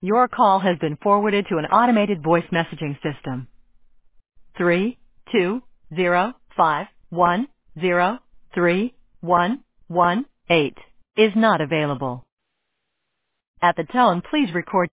Your call has been forwarded to an automated voice messaging system. 32051031118 is not available. At the tone, please record